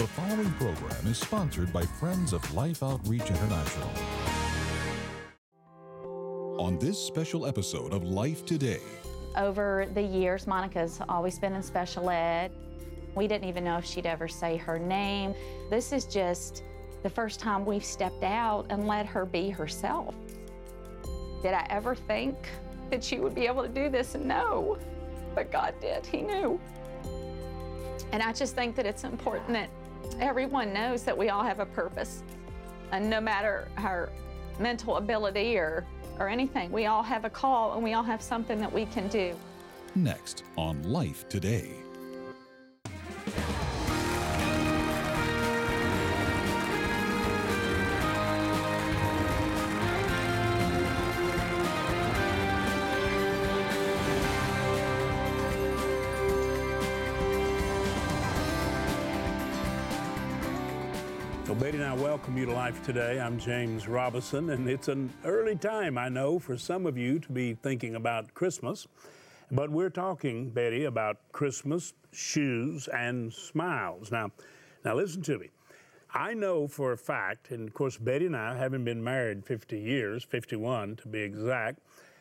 The following program is sponsored by Friends of Life Outreach International. On this special episode of Life Today. Over the years, Monica's always been in special ed. We didn't even know if she'd ever say her name. This is just the first time we've stepped out and let her be herself. Did I ever think that she would be able to do this? No, but God did. He knew. And I just think that it's important that everyone knows that we all have a purpose. And no matter our mental ability or anything, we all have a call and we all have something that we can do. Next on Life Today. So Betty and I welcome you to Life Today. I'm James Robison, and it's an early time, I know, for some of you to be thinking about Christmas. But we're talking, Betty, about Christmas, shoes, and smiles. Now listen to me. I know for a fact, and of course Betty and I, having been married 50 years, 51 to be exact,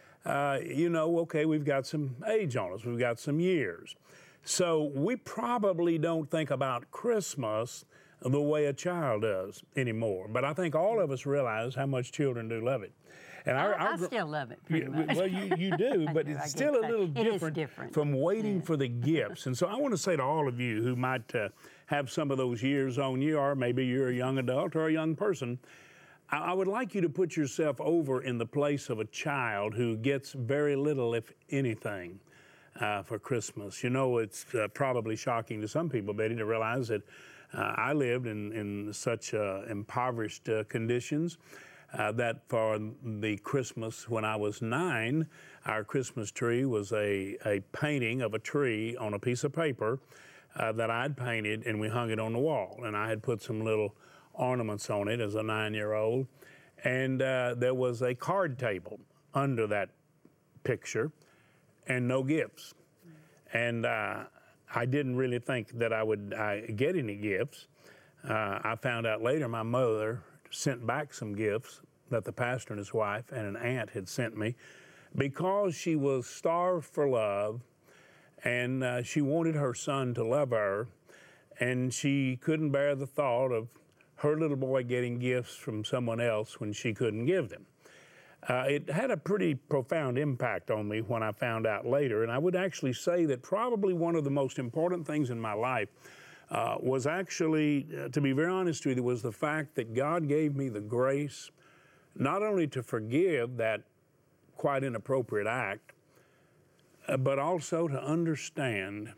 we've got some age on us. We've got some years. So we probably don't think about Christmas the way a child does anymore. But I think all of us realize how much children do love it. And I still love it pretty much. Well, you do, but it's still a little different from waiting for the gifts. And so I want to say to all of you who might have some of those years on you, or maybe you're a young adult or a young person, I would like you to put yourself over in the place of a child who gets very little, if anything, for Christmas. You know, it's probably shocking to some people, Betty, to realize that I lived in such impoverished conditions that for the Christmas when I was 9, our Christmas tree was a painting of a tree on a piece of paper that I'd painted, and we hung it on the wall. And I had put some little ornaments on it as a 9-year-old. And there was a card table under that picture and no gifts. And I didn't really think that I would get any gifts. I found out later my mother sent back some gifts that the pastor and his wife and an aunt had sent me because she was starved for love, and she wanted her son to love her, and she couldn't bear the thought of her little boy getting gifts from someone else when she couldn't give them. It had a pretty profound impact on me when I found out later, and I would actually say that probably one of the most important things in my life was actually, to be very honest with you, was the fact that God gave me the grace not only to forgive that quite inappropriate act, but also to understand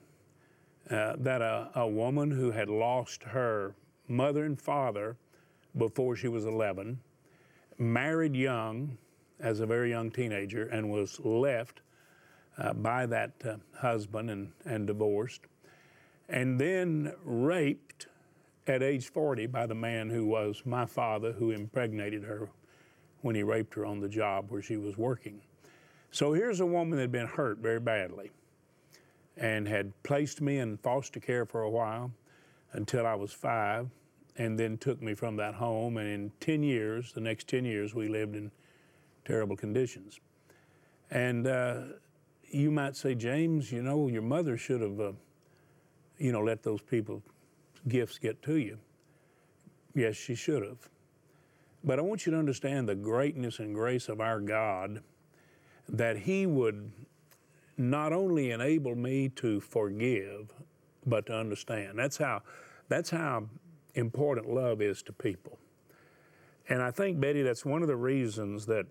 that a woman who had lost her mother and father before she was 11, married young, as a very young teenager, and was left by that husband and divorced, and then raped at age 40 by the man who was my father, who impregnated her when he raped her on the job where she was working. So here's a woman that had been hurt very badly and had placed me in foster care for a while until I was 5, and then took me from that home, and in 10 years, the next 10 years, we lived in terrible conditions. And you might say, James, you know, your mother should have, let those people's gifts get to you. Yes, she should have. But I want you to understand the greatness and grace of our God, that He would not only enable me to forgive, but to understand. That's how important love is to people. And I think, Betty, that's one of the reasons that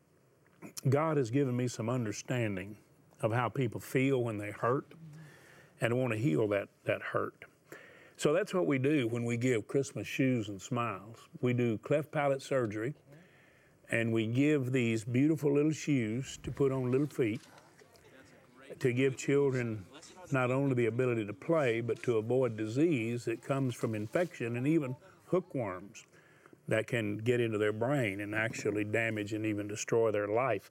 God has given me some understanding of how people feel when they hurt, and want to heal that hurt. So that's what we do when we give Christmas shoes and smiles. We do cleft palate surgery, and we give these beautiful little shoes to put on little feet to give children not only the ability to play, but to avoid disease that comes from infection and even hookworms that can get into their brain and actually damage and even destroy their life.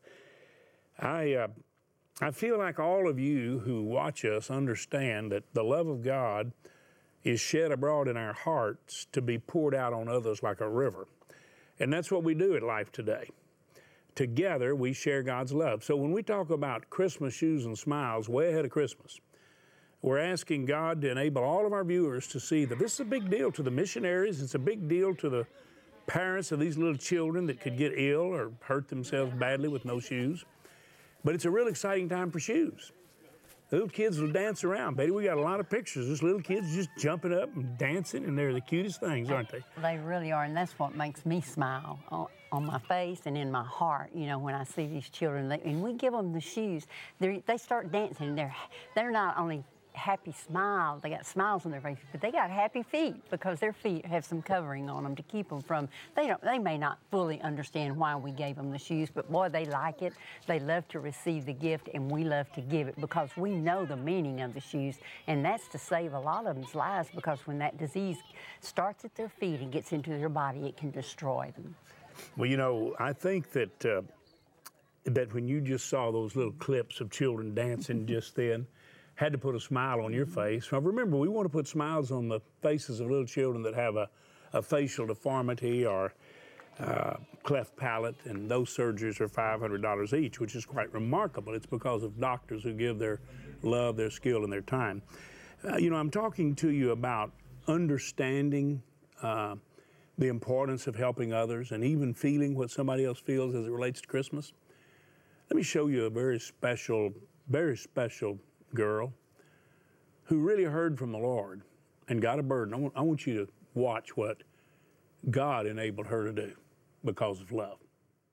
I feel like all of you who watch us understand that the love of God is shed abroad in our hearts to be poured out on others like a river. And that's what we do at Life Today. Together, we share God's love. So when we talk about Christmas shoes and smiles way ahead of Christmas, we're asking God to enable all of our viewers to see that this is a big deal to the missionaries. It's a big deal to the parents of these little children that could get ill or hurt themselves badly with no shoes. But it's a real exciting time for shoes. The little kids will dance around. Betty, we got a lot of pictures. There's little kids just jumping up and dancing, and they're the cutest things, aren't they? They really are, and that's what makes me smile on my face and in my heart, you know, when I see these children. And we give them the shoes. They start dancing. They're not only happy smiles, they got smiles on their faces, but they got happy feet because their feet have some covering on them to keep them from, they may not fully understand why we gave them the shoes, but boy, they like it. They love to receive the gift, and we love to give it because we know the meaning of the shoes, and that's to save a lot of them's lives, because when that disease starts at their feet and gets into their body, it can destroy them. Well, you know, I think that when you just saw those little clips of children dancing just then, had to put a smile on your face. Now remember, we want to put smiles on the faces of little children that have a facial deformity or cleft palate, and those surgeries are $500 each, which is quite remarkable. It's because of doctors who give their love, their skill, and their time. You know, I'm talking to you about understanding the importance of helping others and even feeling what somebody else feels as it relates to Christmas. Let me show you a very special girl who really heard from the Lord and got a burden. I want you to watch what God enabled her to do because of love.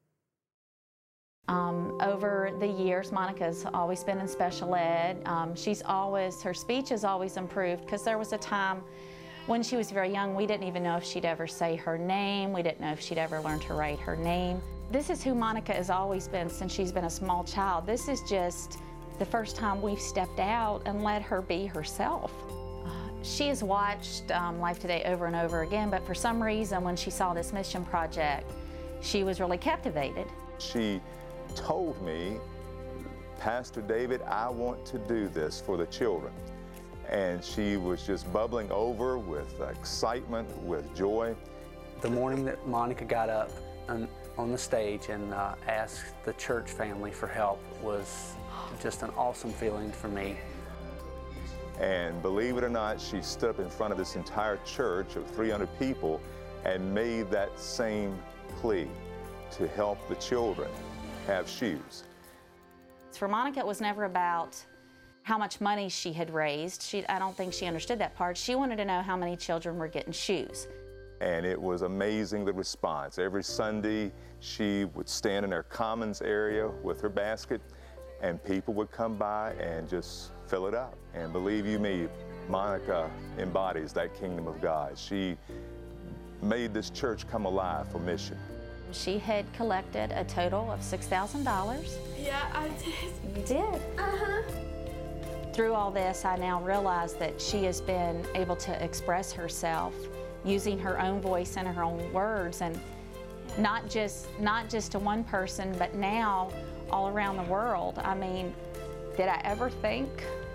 Over the years, Monica's always been in special ed. Her speech has always improved, because there was a time when she was very young, we didn't even know if she'd ever say her name. We didn't know if she'd ever learn to write her name. This is who Monica has always been since she's been a small child. This is just the first time we've stepped out and let her be herself. She has watched Life Today over and over again, but for some reason, when she saw this mission project, she was really captivated. She told me, Pastor David, I want to do this for the children. And she was just bubbling over with excitement, with joy. The morning that Monica got up on the stage and asked the church family for help was just an awesome feeling for me. And believe it or not, she stood up in front of this entire church of 300 people and made that same plea to help the children have shoes. For Monica, it was never about how much money she had raised. I don't think she understood that part. She wanted to know how many children were getting shoes. And it was amazing, the response. Every Sunday, she would stand in her commons area with her basket, and people would come by and just fill it up. And believe you me, Monica embodies that kingdom of God. She made this church come alive for mission. She had collected a total of $6,000. Yeah, I did. You did? Uh-huh. Through all this, I now realize that she has been able to express herself using her own voice and her own words, and not just to one person, but now all around the world. I mean, did I ever think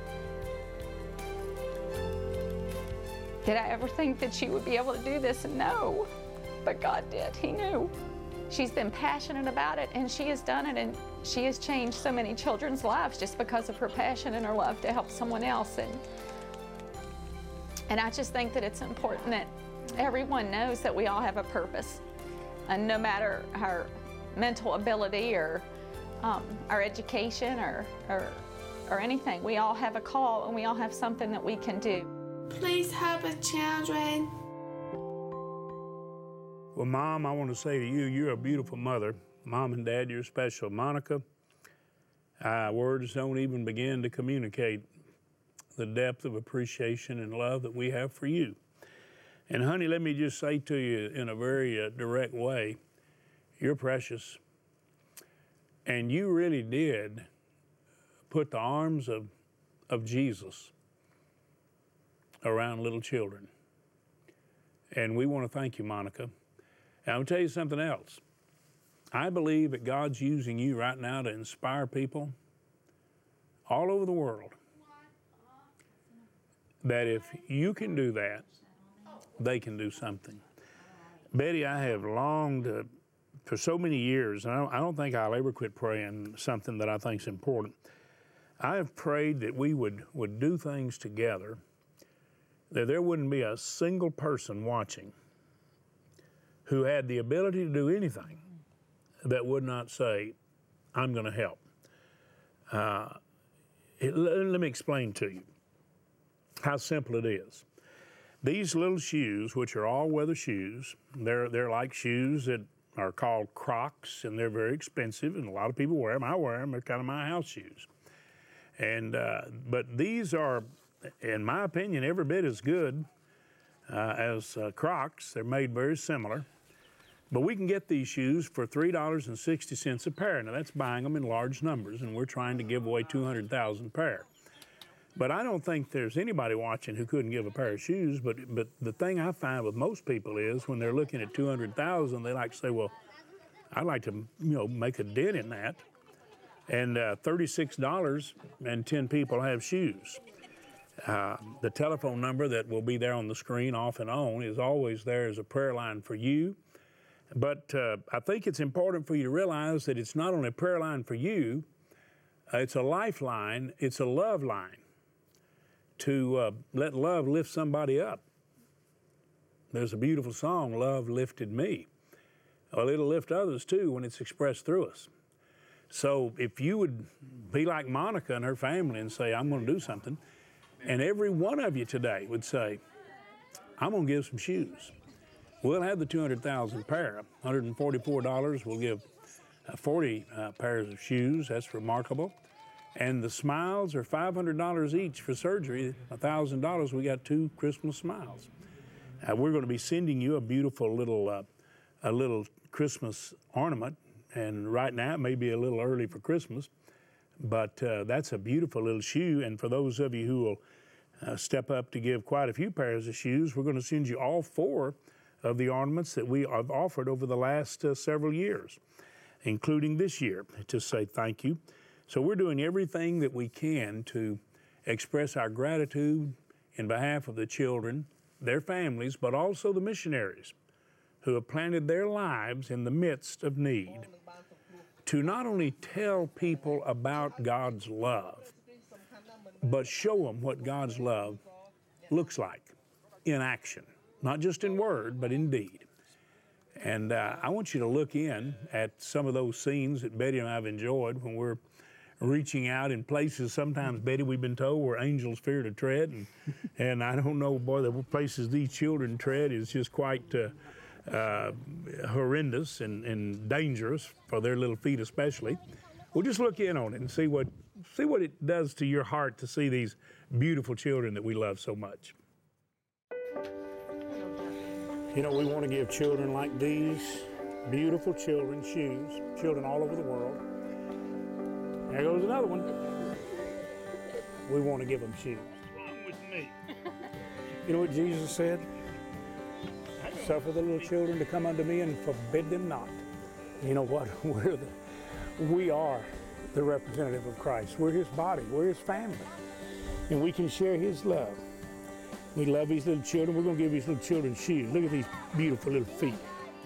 that she would be able to do this? No, but God did. He knew. She's been passionate about it, and she has done it, and she has changed so many children's lives just because of her passion and her love to help someone else. And I just think that it's important that everyone knows that we all have a purpose, and no matter our mental ability or our education or anything, we all have a call, and we all have something that we can do. Please help the children. Well, Mom, I want to say to you, you're a beautiful mother. Mom and Dad, you're special. Monica, words don't even begin to communicate the depth of appreciation and love that we have for you. And honey, let me just say to you in a very direct way, you're precious. And you really did put the arms of Jesus around little children. And we want to thank you, Monica. And I'll tell you something else. I believe that God's using you right now to inspire people all over the world that if you can do that, they can do something. Betty, I have longed for so many years, and I don't think I'll ever quit praying something that I think is important. I have prayed that we would do things together, that there wouldn't be a single person watching who had the ability to do anything that would not say, I'm going to help. Let me explain to you how simple it is. These little shoes, which are all-weather shoes, they're like shoes that are called Crocs, and they're very expensive, and a lot of people wear them. I wear them. They're kind of my house shoes. And but these are, in my opinion, every bit as good as Crocs. They're made very similar. But we can get these shoes for $3.60 a pair. Now, that's buying them in large numbers, and we're trying to give away 200,000 pair. But I don't think there's anybody watching who couldn't give a pair of shoes. But the thing I find with most people is when they're looking at 200,000, they like to say, well, I'd like to, make a dent in that. And $36 and 10 people have shoes. The telephone number that will be there on the screen off and on is always there as a prayer line for you. But I think it's important for you to realize that it's not only a prayer line for you, it's a lifeline, it's a love line to let love lift somebody up. There's a beautiful song, Love Lifted Me. Well, it'll lift others too when it's expressed through us. So if you would be like Monica and her family and say, I'm going to do something, and every one of you today would say, I'm going to give some shoes. We'll have the 200,000 pair, $144. We'll give 40 pairs of shoes. That's remarkable. And the smiles are $500 each for surgery. $1,000, we got 2 Christmas smiles. We're going to be sending you a beautiful little Christmas ornament. And right now, it may be a little early for Christmas, but that's a beautiful little shoe. And for those of you who will step up to give quite a few pairs of shoes, we're going to send you all 4 of the ornaments that we have offered over the last several years, including this year, to say thank you. So we're doing everything that we can to express our gratitude in behalf of the children, their families, but also the missionaries who have planted their lives in the midst of need to not only tell people about God's love, but show them what God's love looks like in action. Not just in word, but in deed. And I want you to look in at some of those scenes that Betty and I have enjoyed when we're reaching out in places, sometimes, Betty, we've been told, where angels fear to tread. And I don't know, boy, the places these children tread is just quite horrendous and dangerous for their little feet especially. We'll just look in on it and see what it does to your heart to see these beautiful children that we love so much. We want to give children like these, beautiful children, shoes, children all over the world. There goes another one. We want to give them shoes. What's wrong with me? You know what Jesus said? Suffer the little children to come unto me and forbid them not. You know what? We are the representative of Christ. We're his body. We're his family. And we can share his love. We love these little children. We're going to give these little children shoes. Look at these beautiful little feet.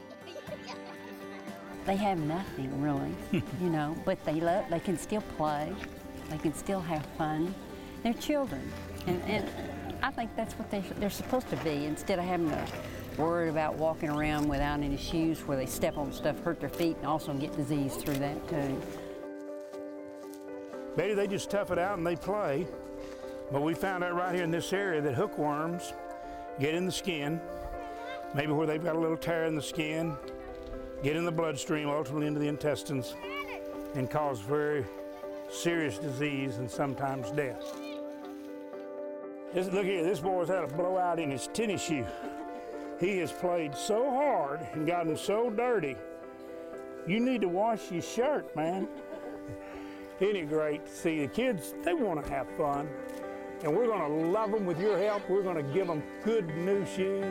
They have nothing really, but they can still play. They can still have fun. They're children. And I think that's what they're supposed to be, instead of having to worry about walking around without any shoes where they step on stuff, hurt their feet, and also get disease through that too. Betty, they just tough it out and they play. But we found out right here in this area that hookworms get in the skin, maybe where they've got a little tear in the skin, get in the bloodstream, ultimately into the intestines, and cause very serious disease and sometimes death. Look here, this boy's had a blowout in his tennis shoe. He has played so hard and gotten so dirty. You need to wash your shirt, man. Isn't it great to see the kids? They want to have fun. And we're going to love them with your help. We're going to give them good new shoes.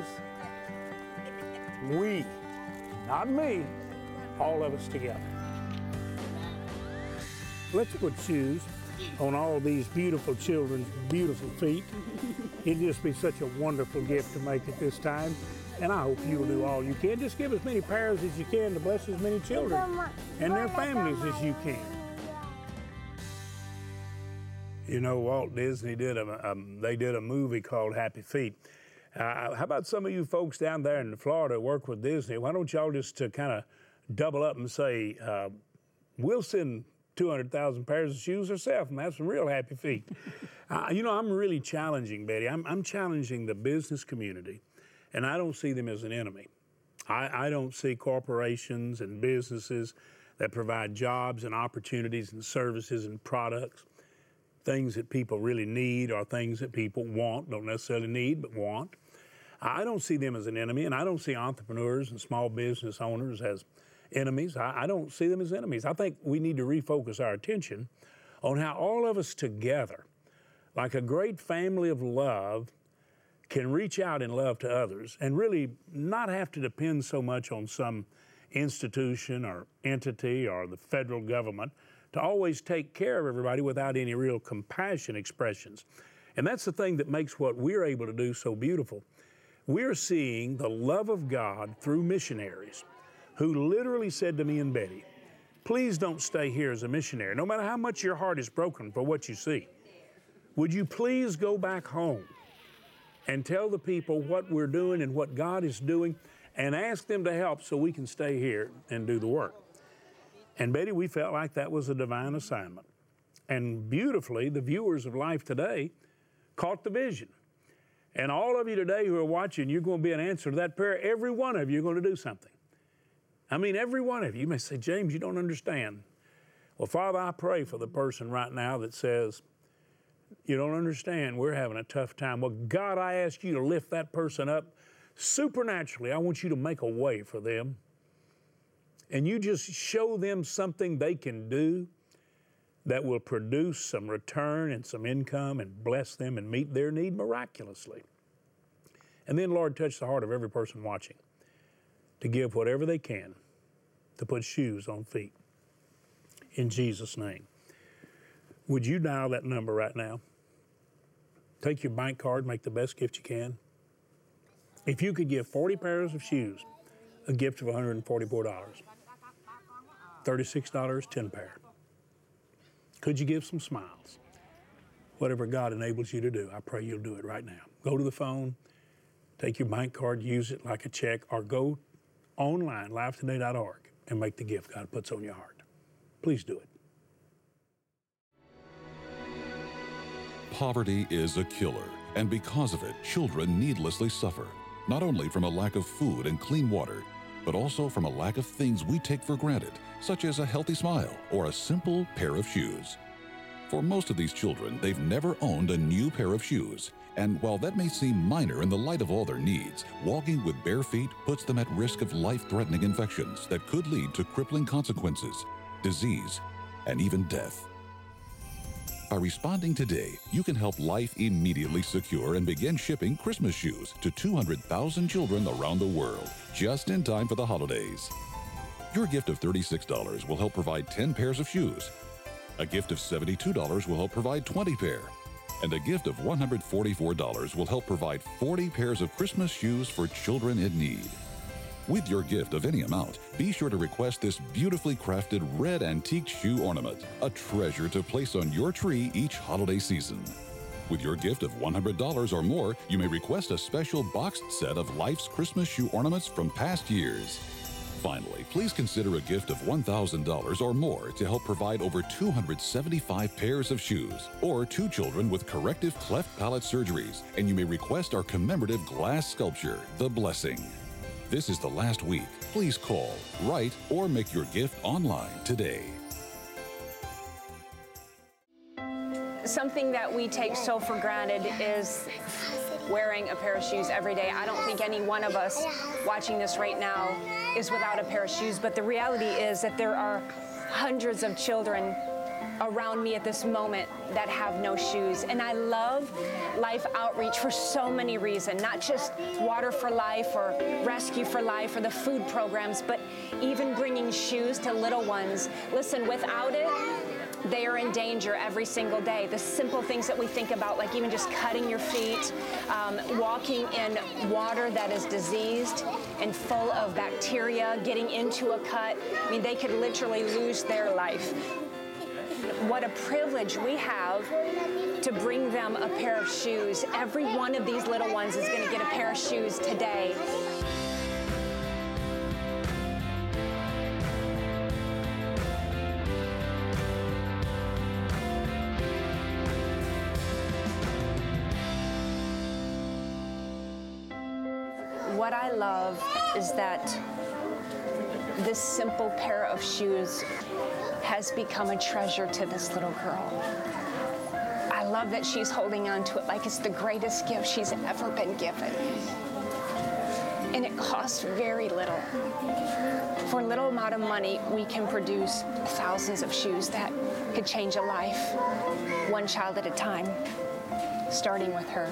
We, not me, all of us together. Let's put shoes on all these beautiful children's beautiful feet. It'd just be such a wonderful gift to make at this time. And I hope you'll do all you can. Just give as many pairs as you can to bless as many children and their families as you can. You know, Walt Disney did a movie called Happy Feet. How about some of you folks down there in Florida work with Disney? Why don't y'all just kind of double up and say, we'll send 200,000 pairs of shoes ourselves and have some real happy feet. You know, I'm really challenging, Betty. I'm challenging the business community, and I don't see them as an enemy. I don't see corporations and businesses that provide jobs and opportunities and services and products, things that people really need or things that people want, don't necessarily need, but want. I don't see them as an enemy, and I don't see entrepreneurs and small business owners as enemies. I don't see them as enemies. I think we need to refocus our attention on how all of us together, like a great family of love, can reach out in love to others and really not have to depend so much on some institution or entity or the federal government to always take care of everybody without any real compassion expressions. And that's the thing that makes what we're able to do so beautiful. We're seeing the love of God through missionaries who literally said to me and Betty, please don't stay here as a missionary, no matter how much your heart is broken for what you see. Would you please go back home and tell the people what we're doing and what God is doing and ask them to help so we can stay here and do the work. And Betty, we felt like that was a divine assignment. And beautifully, the viewers of Life Today caught the vision. And all of you today who are watching, you're going to be an answer to that prayer. Every one of you are going to do something. I mean, every one of you. You may say, James, you don't understand. Well, Father, I pray for the person right now that says, you don't understand, we're having a tough time. Well, God, I ask you to lift that person up supernaturally. I want you to make a way for them. And you just show them something they can do that will produce some return and some income and bless them and meet their need miraculously. And then, Lord, touch the heart of every person watching to give whatever they can to put shoes on feet. In Jesus' name. Would you dial that number right now? Take your bank card, make the best gift you can. If you could give 40 pairs of shoes, a gift of $144. $36, 10 pair. Could you give some smiles? Whatever God enables you to do, I pray you'll do it right now. Go to the phone, take your bank card, use it like a check, or go online, livetoday.org, and make the gift God puts on your heart. Please do it. Poverty is a killer, and because of it, children needlessly suffer, not only from a lack of food and clean water, but also from a lack of things we take for granted, such as a healthy smile or a simple pair of shoes. For most of these children, they've never owned a new pair of shoes, and while that may seem minor in the light of all their needs, walking with bare feet puts them at risk of life-threatening infections that could lead to crippling consequences, disease, and even death. By responding today, you can help Life immediately secure and begin shipping Christmas shoes to 200,000 children around the world, just in time for the holidays. Your gift of $36 will help provide 10 pairs of shoes. A gift of $72 will help provide 20 pair. And a gift of $144 will help provide 40 pairs of Christmas shoes for children in need. With your gift of any amount, be sure to request this beautifully crafted red antique shoe ornament, a treasure to place on your tree each holiday season. With your gift of $100 or more, you may request a special boxed set of Life's Christmas shoe ornaments from past years. Finally, please consider a gift of $1,000 or more to help provide over 275 pairs of shoes, or 2 children with corrective cleft palate surgeries, and you may request our commemorative glass sculpture, The Blessing. This is the last week. Please call, write, or make your gift online today. Something that we take so for granted is wearing a pair of shoes every day. I don't think any one of us watching this right now is without a pair of shoes, but the reality is that there are hundreds of children around me at this moment that have no shoes. And I love Life Outreach for so many reasons, not just Water for Life or Rescue for Life or the food programs, but even bringing shoes to little ones. Listen, without it, they are in danger every single day. The simple things that we think about, like even just cutting your feet, walking in water that is diseased and full of bacteria, getting into a cut. I mean, they could literally lose their life. What a privilege we have to bring them a pair of shoes. Every one of these little ones is going to get a pair of shoes today. What I love is that this simple pair of shoes has become a treasure to this little girl. I love that she's holding on to it like it's the greatest gift she's ever been given. And it costs very little. For a little amount of money, we can produce thousands of shoes that could change a life, one child at a time, starting with her.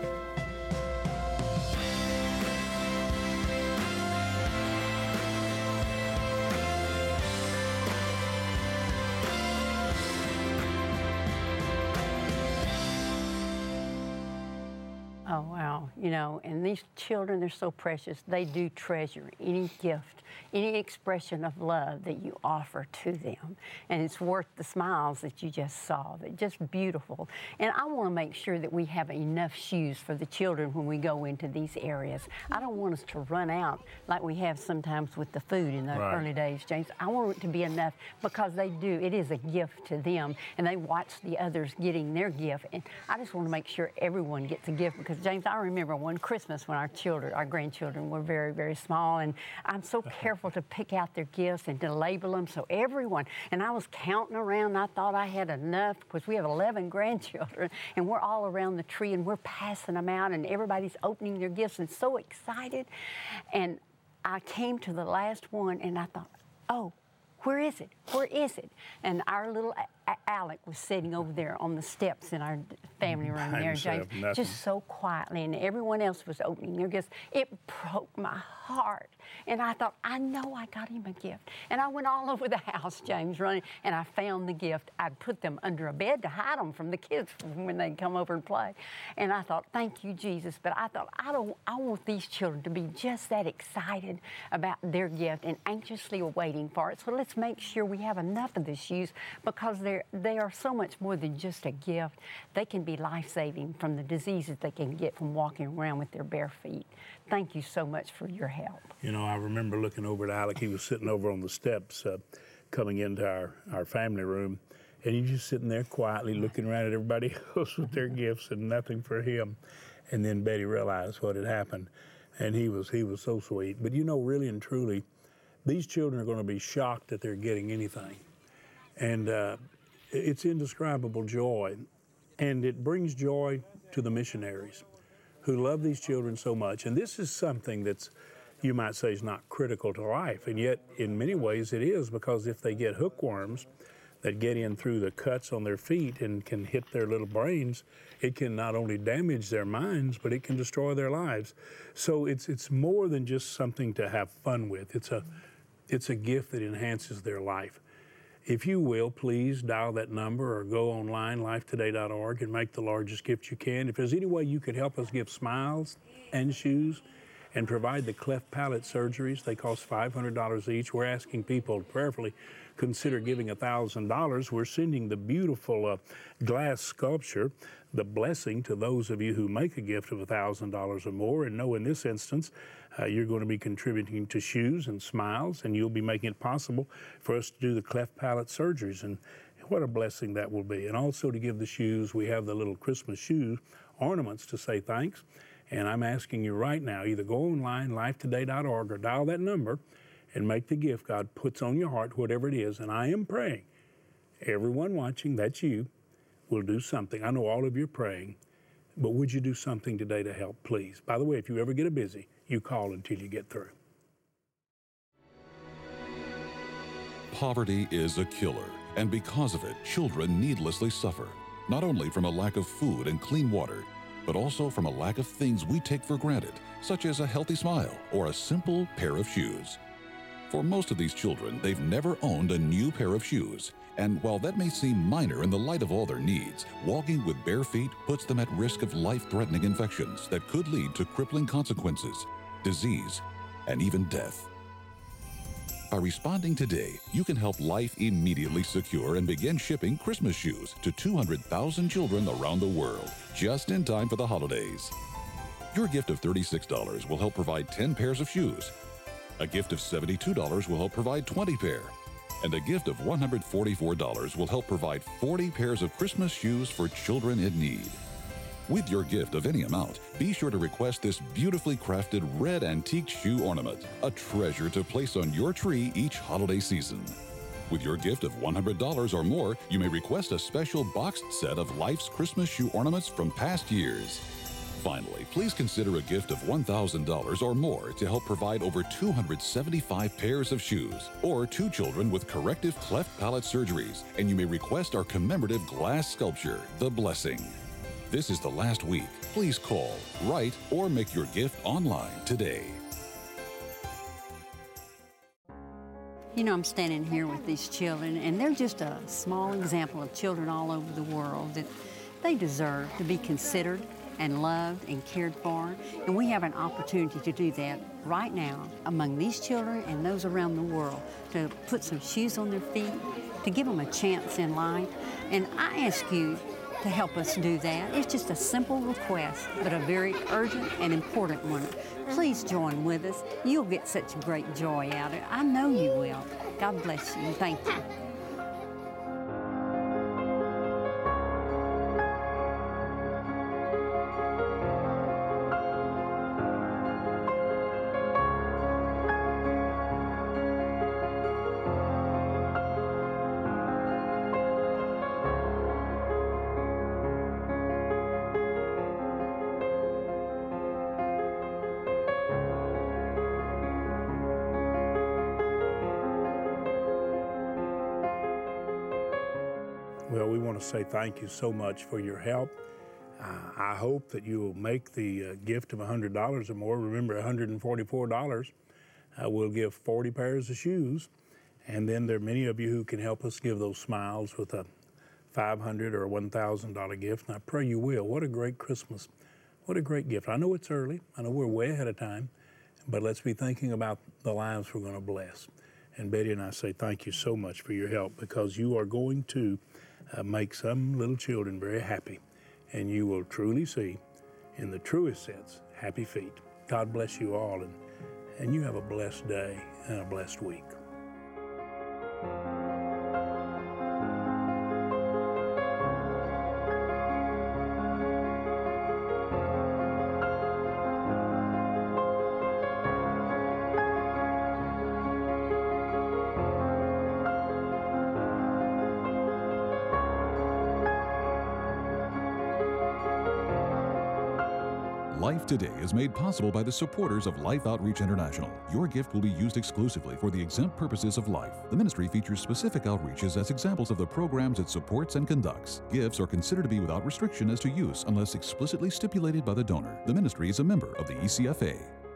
Oh, wow. You know, and these children, they're so precious. They do treasure any gift, any expression of love that you offer to them. And it's worth the smiles that you just saw. They're just beautiful. And I want to make sure that we have enough shoes for the children when we go into these areas. I don't want us to run out like we have sometimes with the food in the early days, James. I want it to be enough because they do. It is a gift to them. And they watch the others getting their gift. And I just want to make sure everyone gets a gift because, James, I remember one Christmas when our grandchildren were very, very small, and I'm so careful to pick out their gifts and to label them so everyone, and I was counting around, and I thought I had enough because we have 11 grandchildren, and we're all around the tree, and we're passing them out, and everybody's opening their gifts and so excited. And I came to the last one, and I thought, oh, where is it? Where is it? And our little Alec was sitting over there on the steps in our family room there, James, just so quietly, and everyone else was opening their gifts. It broke my heart. And I thought, I know I got him a gift. And I went all over the house, James, running, and I found the gift. I'd put them under a bed to hide them from the kids when they'd come over and play. And I thought, thank you, Jesus. But I thought, I want these children to be just that excited about their gift and anxiously awaiting for it. So let's make sure we have enough of the shoes because they are so much more than just a gift. They can be life-saving from the diseases they can get from walking around with their bare feet. Thank you so much for your help. You know, I remember looking over at Alec. He was sitting over on the steps coming into our family room, and he's just sitting there quietly looking around at everybody else with their gifts and nothing for him. And then Betty realized what had happened, and he was so sweet. But you know, really and truly, these children are going to be shocked that they're getting anything. And it's indescribable joy, and it brings joy to the missionaries who love these children so much. And this is something that's, you might say, is not critical to life, and yet in many ways it is, because if they get hookworms that get in through the cuts on their feet and can hit their little brains, it can not only damage their minds, but it can destroy their lives. So it's more than just something to have fun with. It's a gift that enhances their life. If you will, please dial that number or go online, lifetoday.org, and make the largest gift you can. If there's any way you could help us give smiles and shoes and provide the cleft palate surgeries, they cost $500 each. We're asking people to prayerfully consider giving $1,000. We're sending the beautiful glass sculpture, the blessing, to those of you who make a gift of $1,000 or more. And know in this instance, you're going to be contributing to shoes and smiles, and you'll be making it possible for us to do the cleft palate surgeries. And what a blessing that will be. And also to give the shoes, we have the little Christmas shoe ornaments to say thanks. And I'm asking you right now, either go online, lifetoday.org, or dial that number and make the gift God puts on your heart, whatever it is. And I am praying everyone watching, that's you, will do something. I know all of you are praying, but would you do something today to help, please? By the way, if you ever get busy, you call until you get through. Poverty is a killer, and because of it, children needlessly suffer, not only from a lack of food and clean water, but also from a lack of things we take for granted, such as a healthy smile or a simple pair of shoes. For most of these children, they've never owned a new pair of shoes, And while that may seem minor in the light of all their needs, walking with bare feet puts them at risk of life-threatening infections that could lead to crippling consequences, disease, and even death. By responding today, you can help Life immediately secure and begin shipping Christmas shoes to 200,000 children around the world, just in time for the holidays. Your gift of $36 will help provide 10 pairs of shoes. A gift of $72 will help provide 20 pair. And a gift of $144 will help provide 40 pairs of Christmas shoes for children in need. With your gift of any amount, be sure to request this beautifully crafted red antique shoe ornament, a treasure to place on your tree each holiday season. With your gift of $100 or more, you may request a special boxed set of Life's Christmas shoe ornaments from past years. Finally, please consider a gift of $1,000 or more to help provide over 275 pairs of shoes, or 2 children with corrective cleft palate surgeries, and you may request our commemorative glass sculpture, The Blessing. This is the last week. Please call, write, or make your gift online today. You know, I'm standing here with these children, and they're just a small example of children all over the world that they deserve to be considered and loved and cared for. And we have an opportunity to do that right now among these children and those around the world, to put some shoes on their feet, to give them a chance in life. And I ask you to help us do that. It's just a simple request, but a very urgent and important one. Please join with us. You'll get such great joy out of it. I know you will. God bless you, and thank you. Well, we want to say thank you so much for your help. I hope that you will make the gift of $100 or more. Remember, $144 will give 40 pairs of shoes. And then there are many of you who can help us give those smiles with a $500 or $1,000 gift. And I pray you will. What a great Christmas. What a great gift. I know it's early. I know we're way ahead of time. But let's be thinking about the lives we're going to bless. And Betty and I say thank you so much for your help, because you are going to make some little children very happy, and you will truly see, in the truest sense, happy feet. God bless you all, and you have a blessed day and a blessed week. Life Today is made possible by the supporters of Life Outreach International. Your gift will be used exclusively for the exempt purposes of life. The ministry features specific outreaches as examples of the programs it supports and conducts. Gifts are considered to be without restriction as to use unless explicitly stipulated by the donor. The ministry is a member of the ECFA.